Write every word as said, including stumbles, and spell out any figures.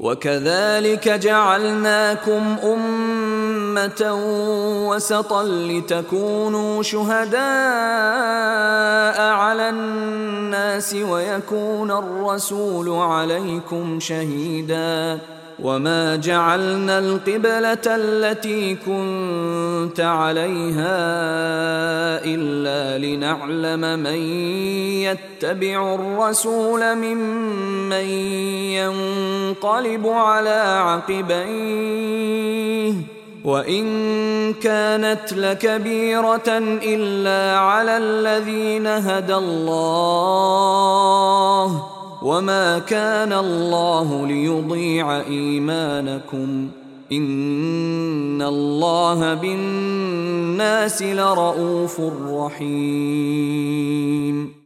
وكذلك جعلناكم أمة وسطا لتكونوا شهداء على الناس ويكون الرسول عليكم شهيدا وما جعلنا القبلة التي كنت عليها إلا لنعلم من يتبع الرسول ممن ينقلب على عقبيه وإن كانت لكبيرة إلا على الذين هدى الله وما كان الله ليضيع إيمانكم إن الله بالناس لرءوف رحيم.